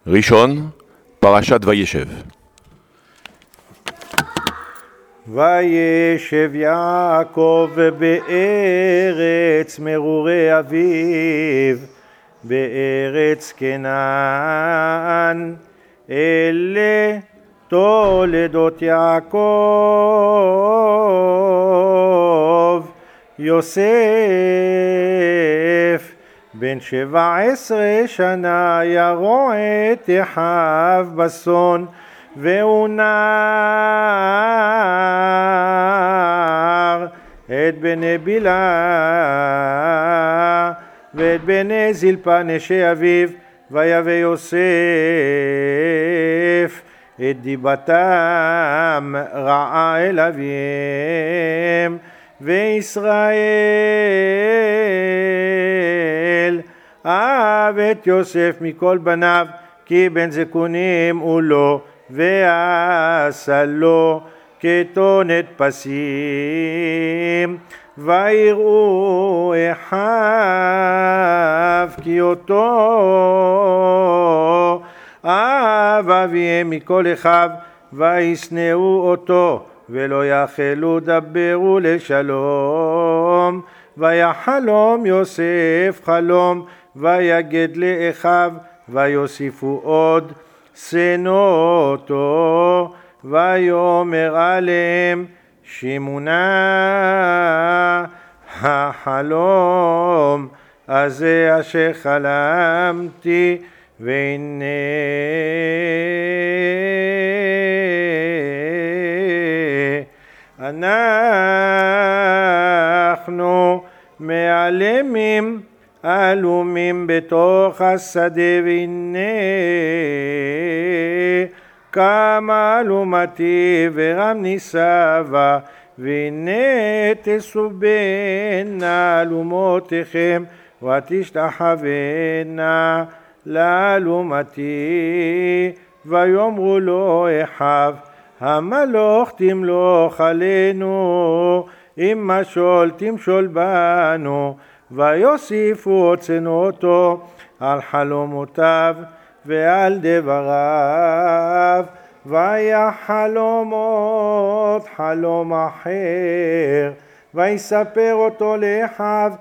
ראשון, פרשת וישב. וישב יעקב בארץ מרורי אביו, בארץ כנען. אלה תולדות יעקב. יוסף בן 17 שנה ירוע את אחיו בצאן, והוא נער את בני בלהה ואת בני זלפה נשי אביו, ויבא יוסף את דיבתם רעה אל אביהם. וישראל אהב את יוסף מכל בניו, כי בן זקונים הוא לו, ועשה לו כתונת פסים. ויראו אחיו כי אותו אהב אביהם מכל אחיו, וישנאו אותו ולא יכלו דברו לשלום. ויחלום יוסף חלום, ויגד לאחיו, ויוסיפו עוד שנוא אותו. ויאמר עליהם שמונה, החלום הזה אשר חלמתי, והנה אנחנו מעלמים עלומים בתוך השדה, והנה קמה אלומתי ורם ניסבה, והנה תסובנה אלומותיכם ותשתחוונה לאלומתי. ויאמרו לו אחיו, המלוך תמלוך עלינו, אם משול תמשול בנו. ויוסיפו עוד שנאותו על חלומותיו ועל דבריו. והיה חלומות חלום אחר, ויספר אותו לאחיו.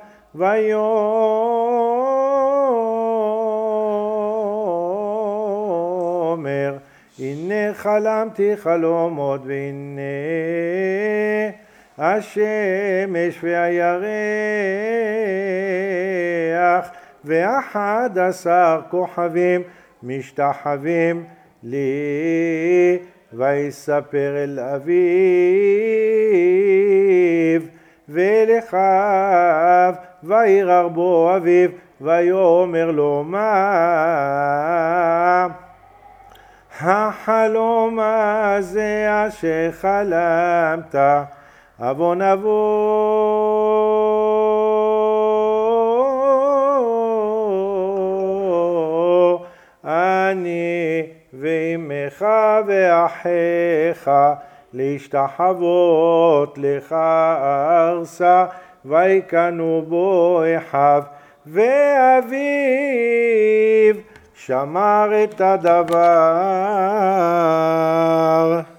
ויאמר, הנה חלמתי חלומות, והנה השמש והירח ו11 כוכבים משתחווים לי. ויספר אל אביו ואל אחיו, וירר בו אביו, ויאמר לו, מה החלום הזה אשר חלמת? עוון אבוא אני ואמך ואחיך להשתחוות לך ארצה. ויקנו בו אחיו, ואביו שמר את הדבר.